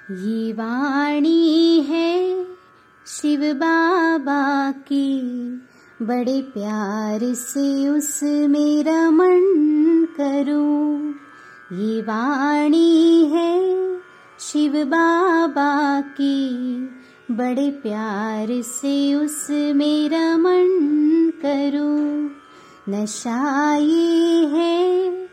ये वाणी है शिव बाबा की, बड़े प्यार से उसमें रमण करूं। ये वाणी है शिव बाबा की, बड़े प्यार से उसमें रमण करूं। नशा ये है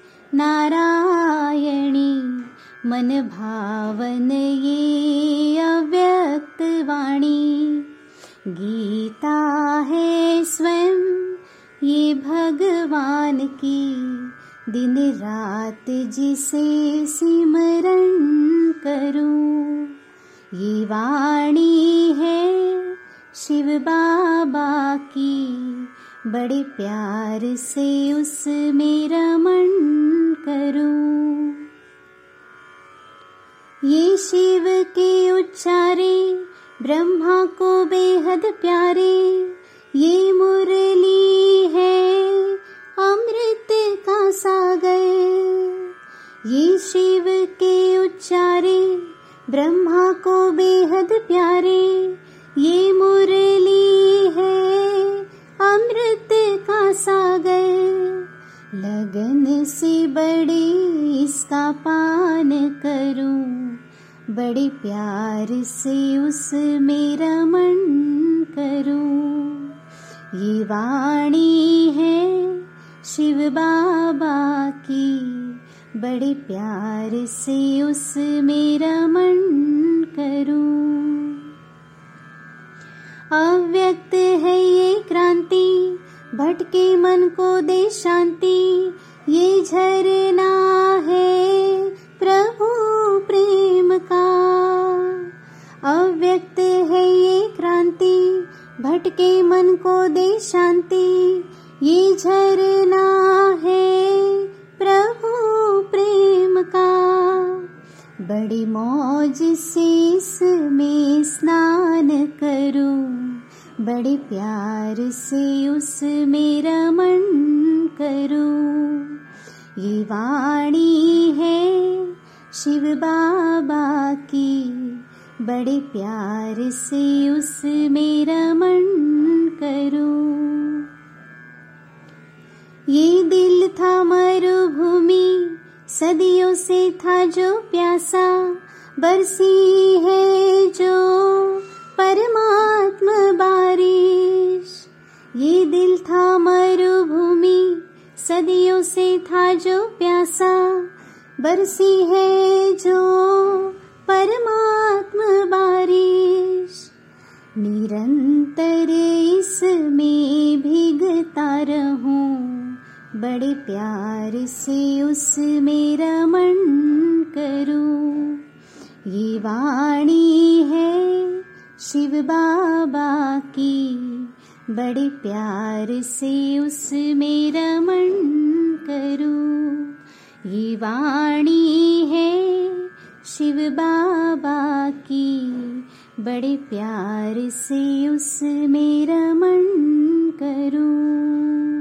नारायणी, मन भावन ये अव्यक्त वाणी। गीता है स्वयं ये भगवान की, दिन रात जिसे सिमरण करूं। ये वाणी है शिव बाबा की, बड़े प्यार से उसमें रमण करूं। ये शिव के उच्चारे ब्रह्मा को बेहद प्यारे, ये मुरली है अमृत का सागर। ये शिव के उच्चारे ब्रह्मा को बेहद प्यारे, ये मुरली है अमृत का सागर। लगन से बड़े इसका पान करूं, बड़े प्यार से उसमें रमण करूं। ये वाणी है शिव बाबा की, बड़े प्यार से उसमें रमण करूं। अव्यक्त है ये क्रांति, भटके मन को दे शांति। ये झरना है प्रभु प्रेम का। अव्यक्त है ये क्रांति, भटके मन को दे शांति। ये झरना है प्रभु प्रेम का। बड़ी मौज से इसमें स्नान करूं, बड़े प्यार से उसमें रमण करूं। ये वाणी है शिव बाबा की, बड़े प्यार से उसमें रमण करूं। ये दिल था मरुभूमि, सदियों से था जो प्यासा, बरसी है जो परमात्मा बारिश। ये दिल था मरुभूमि, सदियों से था जो प्यासा, बरसी है जो परमात्मा बारिश। निरंतर इसमें भीगता रहूं, बड़े प्यार से उसमें रमण करूं। ये वाणी है शिव बाबा की, बड़े प्यार से उसमें रमण करूं। ये वाणी है शिव बाबा की, बड़े प्यार से उसमें रमण करूं।